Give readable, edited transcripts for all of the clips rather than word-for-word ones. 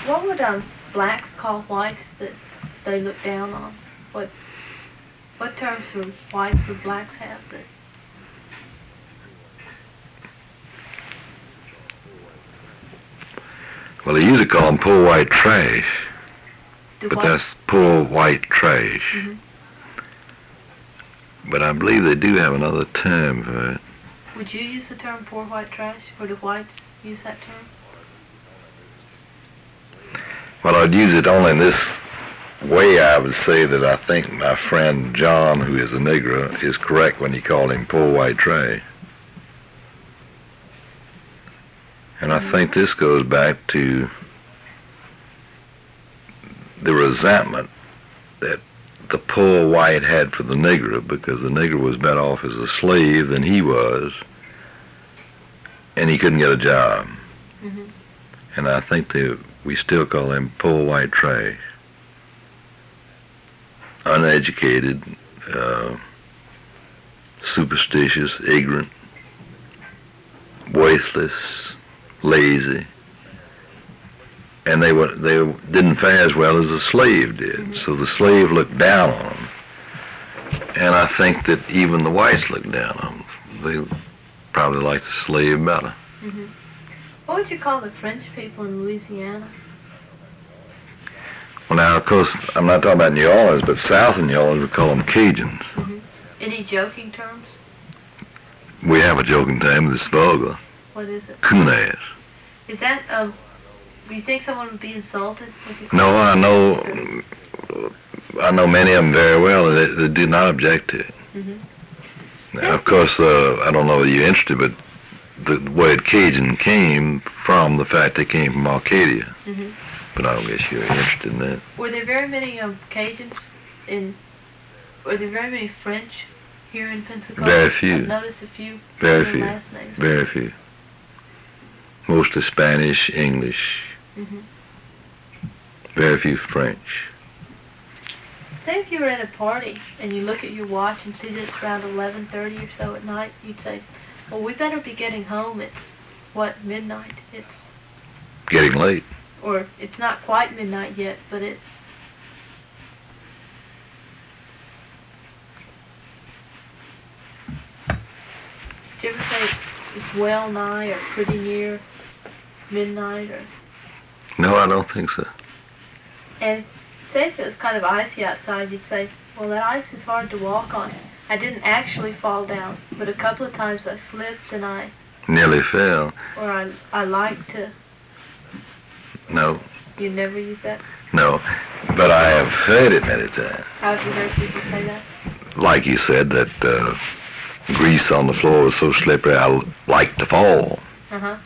What would blacks call whites that they look down on? What terms for whites would blacks have that? Well, they usually call them poor white trash, but whites? that's poor white trash. Mm-hmm. But I believe they do have another term for it. Would you use the term poor white trash, or do whites use that term? Well, I'd use it only in this way. I would say that I think my friend John, who is a Negro, is correct when he called him poor white trash. And I think this goes back to the resentment that the poor white had for the Negro, because the Negro was better off as a slave than he was, and he couldn't get a job. Mm-hmm. And I think that we still call him poor white trash. Uneducated, superstitious, ignorant, worthless, lazy, and they didn't fare as well as the slave did. Mm-hmm. So the slave looked down on them, and I think that even the whites looked down on them. They probably liked the slave better. Mm-hmm. What would you call the French people in Louisiana? Well, now, of course, I'm not talking about New Orleans, but south of New Orleans we call them Cajuns. Mm-hmm. Any joking terms? We have a joking term that's vulgar. What is it? Coon-ass. Is that, do you think someone would be insulted? No, I know many of them very well, and they do not object to it. Mm-hmm. Now, of course, I don't know if you're interested, but the word Cajun came from the fact they came from Arcadia. Mm-hmm. But I don't guess you're interested in that. Were there very many Cajuns were there very many French here in Pensacola? Very few. I've noticed a few. Very few. Last names. Very few. Mostly Spanish, English. Mm-hmm. Very few French. Say if you were at a party and you look at your watch and see that it's around 11:30 or so at night, you'd say, well, we better be getting home. It's, midnight? It's Getting late. Or it's not quite midnight yet, but it's... Did you ever say it's well nigh or pretty near midnight? Or? No, I don't think so. And say if it was kind of icy outside, you'd say, well, that ice is hard to walk on. I didn't actually fall down, but a couple of times I slipped and I... Nearly fell. Or I like to... No. You never use that? No, but I have heard it many times. How have you heard people say that? Like you said, that grease on the floor was so slippery, I like to fall. Uh-huh.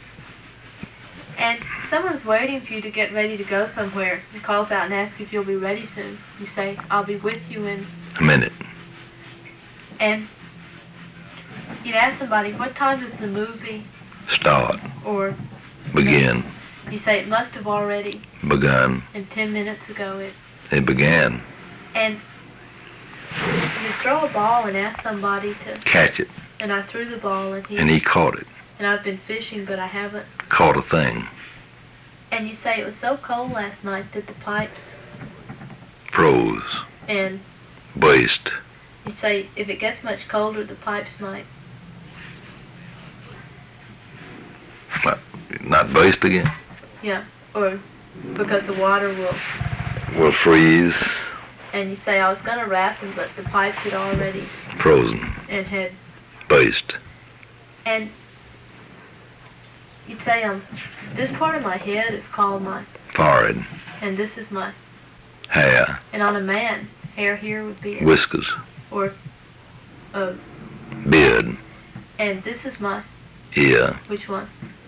And someone's waiting for you to get ready to go somewhere and calls out and asks if you'll be ready soon. You say, I'll be with you in... A minute. And you'd ask somebody, what time does the movie... Start. Or... Begin. You say it must have already... Begun. And 10 minutes ago it began. And you throw a ball and ask somebody to... Catch it. And I threw the ball and he caught it. And I've been fishing, but I haven't... Caught a thing. And you say it was so cold last night that the pipes... Froze. And... Burst. You say if it gets much colder, the pipes might... Not burst again? Yeah, or because the water will freeze. And you say, I was going to wrap them, but the pipes had already... Frozen. And had... Burst. And you'd say, this part of my head is called my... Forehead. And this is my... Hair. And on a man, hair here would be... Whiskers. Or... Beard. And this is my... Ear. Which one?